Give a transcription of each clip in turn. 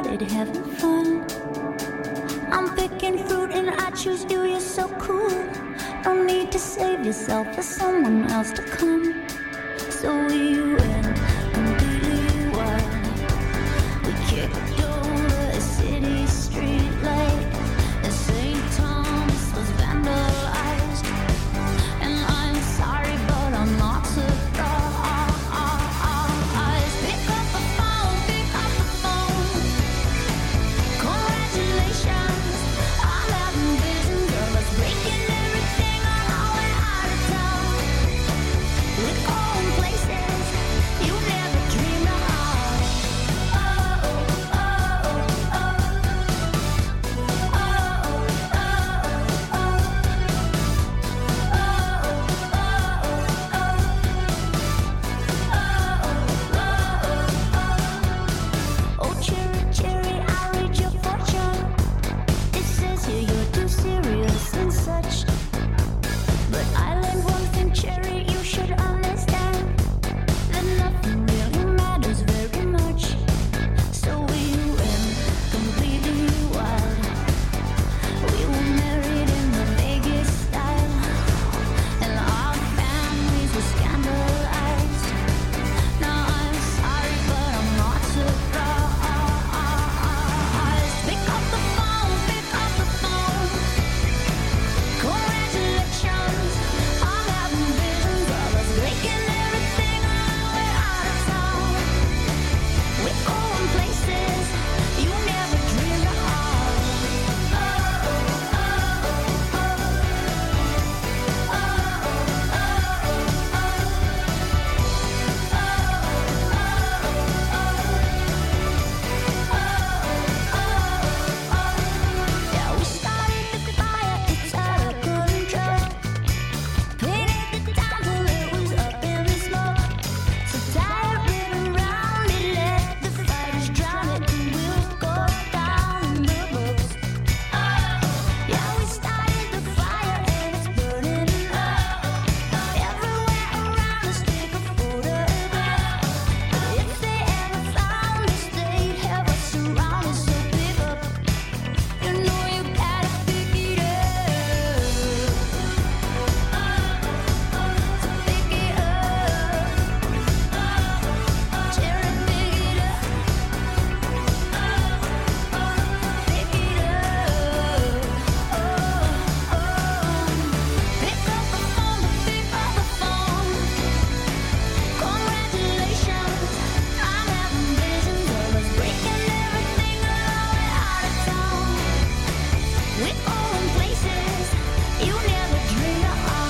started having fun. I'm picking fruit and I choose you, you're so cool. No need to save yourself for someone else to come. So we went completely wild. We kicked over a city street light, and St. Thomas was vandalized. And I'm sorry, but I'm not surprised. Pick up the phone, pick up the phone. Congratulations, I'm having visions of us breaking everything on our way out of town. We're going places you never dreamed of. Oh, oh, oh, oh, oh, oh, cherry, cherry, I read your fortune. It says here you're too serious and such. But I learned one thing, cherry, you should understand that nothing really matters very much. So we went completely wild. We were married in the Vegas style, and our families were scandalized. Now I'm sorry, but I'm not surprised. Pick up the phone, pick up the phone. Congratulations, I'm having visions of us breaking everything on our way out of town. We're going places you never dreamed of. Oh, oh, oh, yeah, we started the fire, it's out of control. Painted the town till it was up in the smoke. So tie a ribbon around it, let the fires drown it, and we'll go down in the books. Yeah, we started the fire and it's burning up. Everywhere around us, take a photograph. If they ever found us, they'd have us surrounded. So pick up, you know you gotta pick it up. So pick it up, cherry, pick it up. Pick it up, oh, oh. Pick up the phone, pick up the phone. Congratulations, I'm having visions of us breaking everything on our way out of town. We're going places you never dreamed of.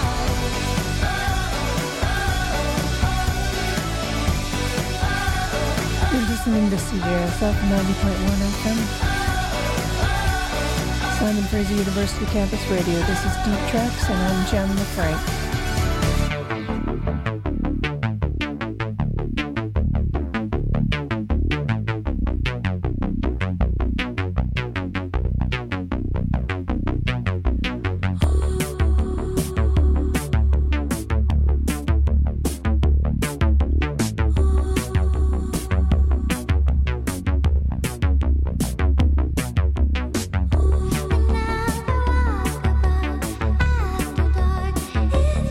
You're listening to CJSF 90.1 FM. Simon Fraser University Campus Radio. This is Deep Tracks, and I'm Jem LaFranc. After dark,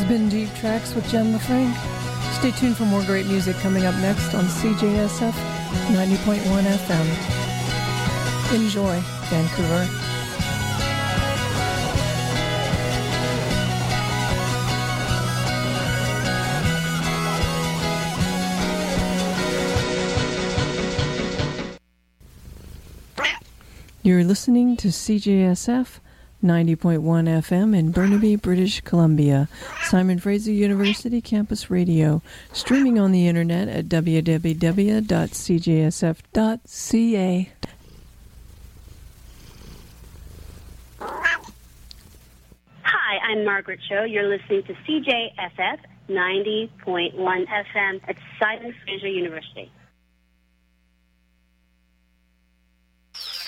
been Deep Tracks with Jen LaFranc. Stay tuned for more great music coming up next on CJSF 90.1 FM. Enjoy, Vancouver. You're listening to CJSF 90.1 FM in Burnaby, British Columbia, Simon Fraser University Campus Radio, streaming on the internet at www.cjsf.ca. Hi, I'm Margaret Cho. You're listening to CJSF 90.1 FM at Simon Fraser University.